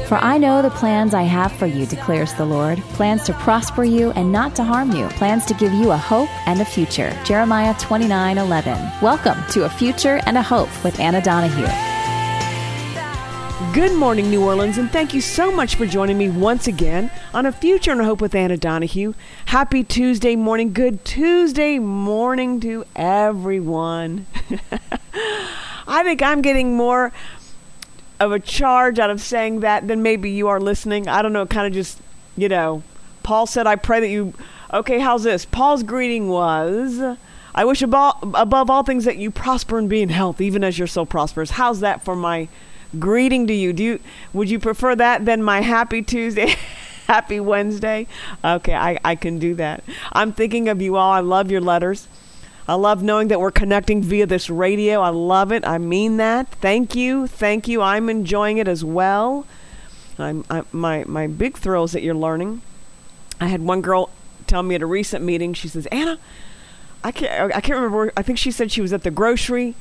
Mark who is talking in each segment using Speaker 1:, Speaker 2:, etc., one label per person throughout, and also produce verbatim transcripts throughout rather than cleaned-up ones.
Speaker 1: For I know the plans I have for you, declares the Lord, plans to prosper you and not to harm you, plans to give you a hope and a future. Jeremiah twenty-nine eleven. Welcome to A Future and a Hope with Anna Donahue.
Speaker 2: Good morning, New Orleans, and thank you so much for joining me once again on A Future and a Hope with Anna Donahue. Happy Tuesday morning. Good Tuesday morning to everyone. I think I'm getting more of a charge out of saying that than maybe you are listening. I don't know, kind of just, you know, Paul said, I pray that you, okay, how's this? Paul's greeting was, I wish above, above all things that you prosper and be in health, even as your soul prospers. How's that for my greeting to you? Do you, would you prefer that than my happy Tuesday, happy Wednesday? Okay, I, I can do that. I'm thinking of you all. I love your letters. I love knowing that we're connecting via this radio. I love it. I mean that. Thank you. Thank you. I'm enjoying it as well. I'm, I, my, my big thrill is that you're learning. I had one girl tell me at a recent meeting, she says, Anna, I can't, I can't remember. Where, I think she said she was at the grocery.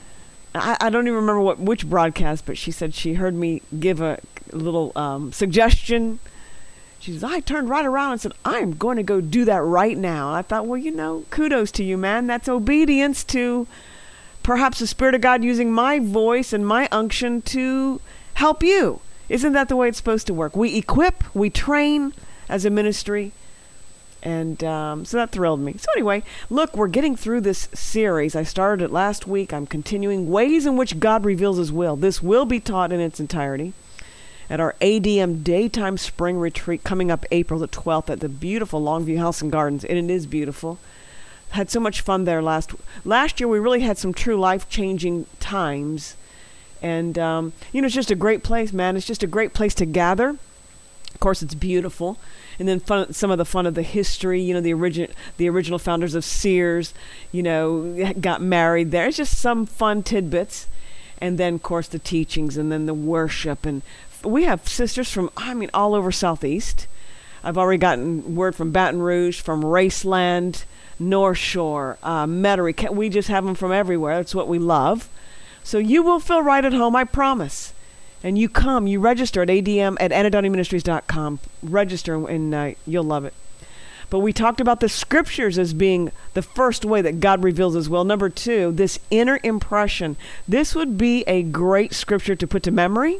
Speaker 2: I, I don't even remember what which broadcast, but she said she heard me give a little um, suggestion. She says, I turned right around and said, I'm going to go do that right now. And I thought, well, you know, kudos to you, man. That's obedience to perhaps the Spirit of God using my voice and my unction to help you. Isn't that the way it's supposed to work? We equip, we train as a ministry. And um, so that thrilled me. So anyway, look, we're getting through this series. I started it last week. I'm continuing Ways in Which God Reveals His Will. This will be taught in its entirety at our A D M Daytime Spring Retreat coming up April the twelfth at the beautiful Longview House and Gardens. And it is beautiful. Had so much fun there last last year. We really had some true life-changing times. And, um, you know, it's just a great place, man. It's just a great place to gather. Of course, it's beautiful. And then fun, some of the fun of the history, you know, the origin, the original founders of Sears, you know, got married there. It's just some fun tidbits. And then, of course, the teachings and then the worship. And we have sisters from, I mean, all over Southeast. I've already gotten word from Baton Rouge, from Raceland, North Shore, uh, Metairie. We just have them from everywhere. That's what we love. So you will feel right at home, I promise. And you come, you register at A D M at anna donahue ministries dot com. Register and uh, you'll love it. But we talked about the scriptures as being the first way that God reveals His will. Number two, this inner impression. This would be a great scripture to put to memory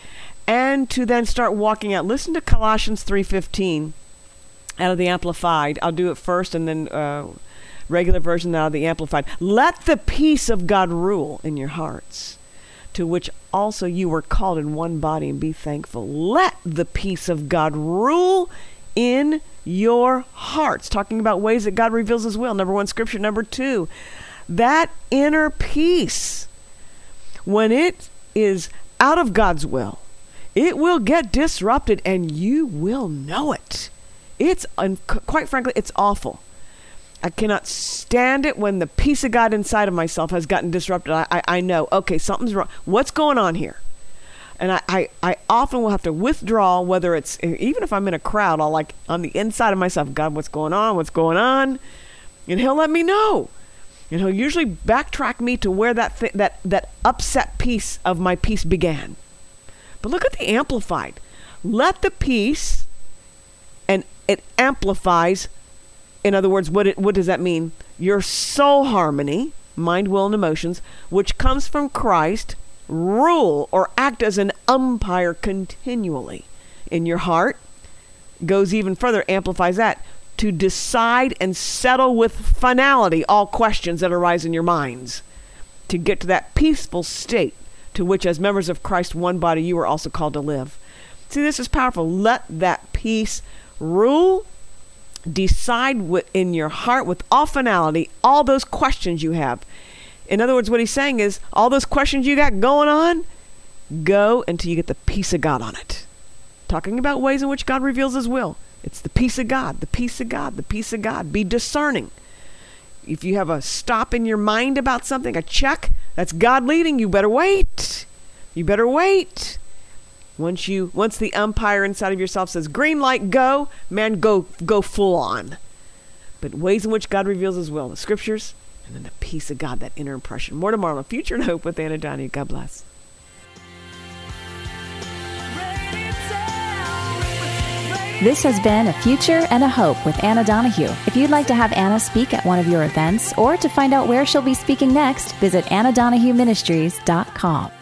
Speaker 2: and to then start walking out. Listen to Colossians three fifteen out of the Amplified. I'll do it first and then uh, regular version out of the Amplified. Let the peace of God rule in your hearts, to which also you were called in one body, and be thankful. Let the peace of God rule in your hearts. Talking about ways that God reveals His will. Number one, scripture. Number two, that inner peace, when it is out of God's will, it will get disrupted and you will know it. It's, un- quite frankly, it's awful. I cannot stand it when the peace of God inside of myself has gotten disrupted. I, I, I know, okay, something's wrong. What's going on here? And I, I, I often will have to withdraw, whether it's, even if I'm in a crowd, I'll like, on the inside of myself, God, what's going on? What's going on? And He'll let me know. And He'll usually backtrack me to where that th- that that upset piece of my peace began. But look at the Amplified. Let the peace, and it amplifies. In other words, what it, what does that mean? Your soul harmony, mind, will, and emotions, which comes from Christ, rule or act as an umpire continually in your heart. Goes even further, amplifies that, to decide and settle with finality all questions that arise in your minds, to get to that peaceful state to which, as members of Christ, one body, you are also called to live. See, this is powerful. Let that peace rule. Decide w- in your heart with all finality all those questions you have. In other words, what he's saying is, all those questions you got going on, go until you get the peace of God on it. Talking about ways in which God reveals His will. It's the peace of God, the peace of God, the peace of God. Be discerning. If you have a stop in your mind about something, a check, that's God leading. You better wait. You better wait. Once you, once the umpire inside of yourself says, green light, go, man, go, go full on. But ways in which God reveals His will, the scriptures, and then the peace of God, that inner impression. More tomorrow on Future and Hope with Anna Donahue. God bless.
Speaker 3: Ready
Speaker 1: This has been A Future and a Hope with Anna Donahue. If you'd like to have Anna speak at one of your events or to find out where she'll be speaking next, visit anna donahue ministries dot com.